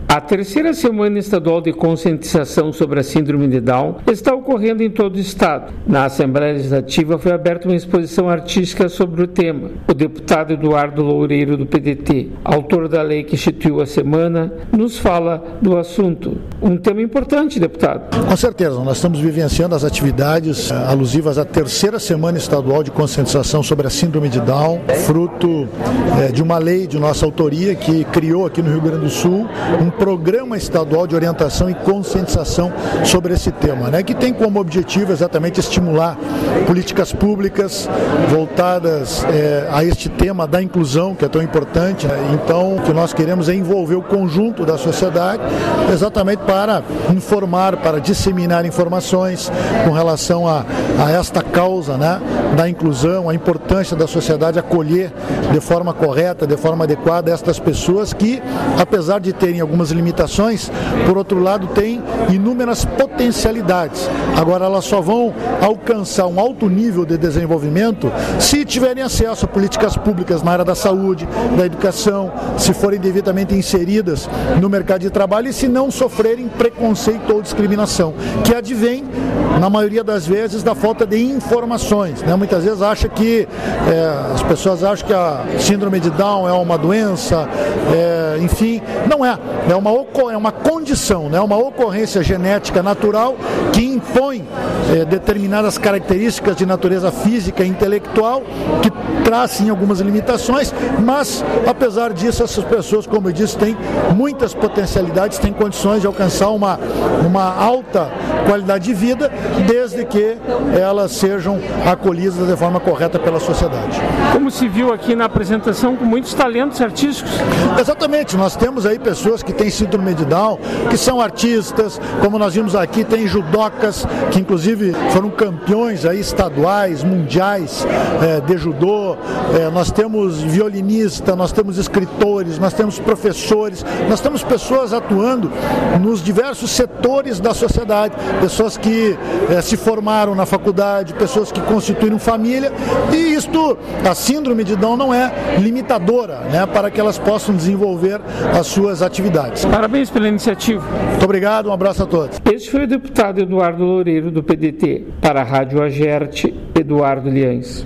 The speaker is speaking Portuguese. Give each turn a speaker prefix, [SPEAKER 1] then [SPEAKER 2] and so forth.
[SPEAKER 1] A terceira semana estadual de conscientização sobre a síndrome de Down está ocorrendo em todo o estado. Na Assembleia Legislativa foi aberta uma exposição artística sobre o tema. O deputado Eduardo Loureiro, do PDT, autor da lei que instituiu a semana, nos fala do assunto. Um tema importante, deputado.
[SPEAKER 2] Com certeza, nós estamos vivenciando as atividades alusivas à terceira semana estadual de conscientização sobre a síndrome de Down, fruto de uma lei de nossa autoria que criou aqui no Rio Grande do Sul um programa estadual de orientação e conscientização sobre esse tema, que tem como objetivo exatamente estimular políticas públicas voltadas a este tema da inclusão, que é tão importante. Então, o que nós queremos é envolver o conjunto da sociedade exatamente para informar, para disseminar informações com relação a esta causa, da inclusão, a importância da sociedade acolher de forma correta, de forma adequada estas pessoas que, apesar de terem algumas limitações, por outro lado, têm inúmeras potencialidades. Agora, elas só vão alcançar um alto nível de desenvolvimento se tiverem acesso a políticas públicas na área da saúde, da educação, se forem devidamente inseridas no mercado de trabalho e se não sofrerem preconceito ou discriminação, que advém, na maioria das vezes, da falta de informações. Muitas vezes as pessoas acham que a síndrome de Down é uma doença, enfim, não é. É uma condição, uma ocorrência genética natural que impõe determinadas características de natureza física e intelectual que trazem algumas limitações, mas, apesar disso, essas pessoas, como eu disse, têm muitas potencialidades, têm condições de alcançar uma alta qualidade de vida, desde que elas sejam acolhidas de forma correta pela sociedade.
[SPEAKER 1] Como se viu aqui na apresentação, com muitos talentos artísticos.
[SPEAKER 2] Exatamente, nós temos aí pessoas que têm síndrome de Down, que são artistas, como nós vimos aqui, tem judocas, que inclusive foram campeões aí estaduais, mundiais de judô, nós temos violinista, nós temos escritores, nós temos professores, nós temos pessoas atuando nos diversos setores da sociedade, pessoas que se formaram na faculdade, pessoas que constituíram família, e a síndrome de Down não é limitadora, para que elas possam desenvolver as suas atividades.
[SPEAKER 1] Parabéns pela iniciativa.
[SPEAKER 2] Muito obrigado, um abraço a todos.
[SPEAKER 1] Este foi o deputado Eduardo Loureiro, do PDT. Para a Rádio Agerte, Eduardo Liães.